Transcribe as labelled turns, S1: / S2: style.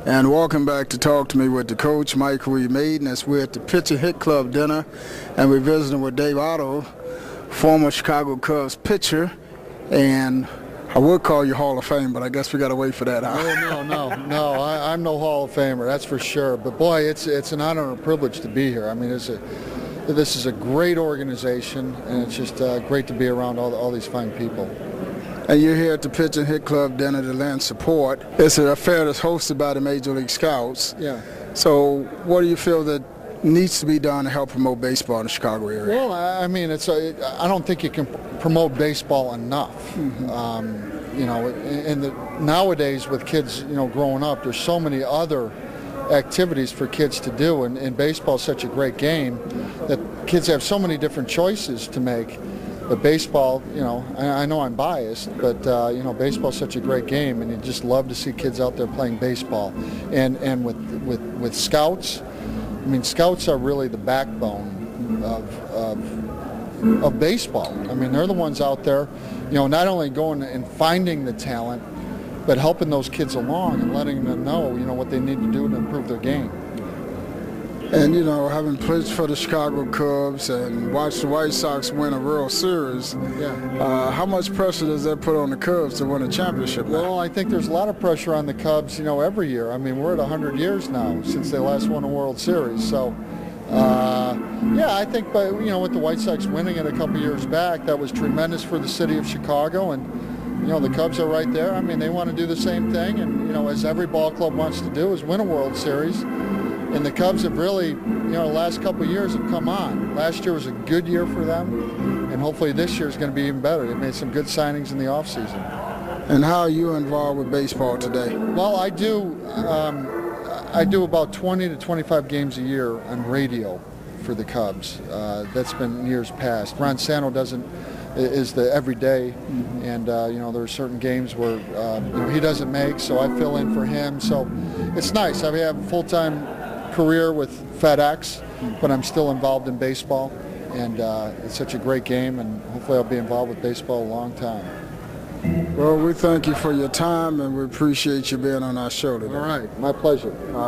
S1: And welcome back to Talk to Me with the coach, Mike Reed Maiden, as we're at the Pitch and Hit Club dinner, and we're visiting with Dave Otto, former Chicago Cubs pitcher, and I would call you Hall of Fame, but I guess we got to wait for that.
S2: No, I'm no Hall of Famer, that's for sure. But boy, it's an honor and a privilege to be here. I mean, this is a great organization, and it's just great to be around all these fine people.
S1: And you're here at the Pitch and Hit Club dinner to lend support. It's an affair that's hosted by the Major League Scouts.
S2: Yeah.
S1: So what do you feel that needs to be done to help promote baseball in the Chicago area?
S2: Well, I mean, I don't think you can promote baseball enough.
S1: Mm-hmm.
S2: Nowadays with kids, growing up, there's so many other activities for kids to do, and baseball is such a great game that kids have so many different choices to make. But baseball, I know I'm biased, but baseball is such a great game, and you just love to see kids out there playing baseball. And with scouts, I mean, scouts are really the backbone of baseball. I mean, they're the ones out there, not only going and finding the talent, but helping those kids along and letting them know, what they need to do to improve their game.
S1: And, having played for the Chicago Cubs and watched the White Sox win a World Series, how much pressure does that put on the Cubs to win a championship now?
S2: Well, I think there's a lot of pressure on the Cubs, every year. I mean, we're at 100 years now since they last won a World Series. So, I think, with the White Sox winning it a couple years back, that was tremendous for the city of Chicago. And, the Cubs are right there. I mean, they want to do the same thing. And, as every ball club wants to do, is win a World Series. And the Cubs have really, the last couple of years have come on. Last year was a good year for them, and hopefully this year is going to be even better. They made some good signings in the offseason.
S1: And how are you involved with baseball today?
S2: Well, I do about 20 to 25 games a year on radio for the Cubs. That's been years past. Ron Santo is the everyday, and there are certain games where he doesn't make, so I fill in for him. So it's nice. I have a full-time career with FedEx, but I'm still involved in baseball, and it's such a great game, and hopefully I'll be involved with baseball a long time.
S1: Well, we thank you for your time, and we appreciate you being on our show today.
S2: All right, my pleasure.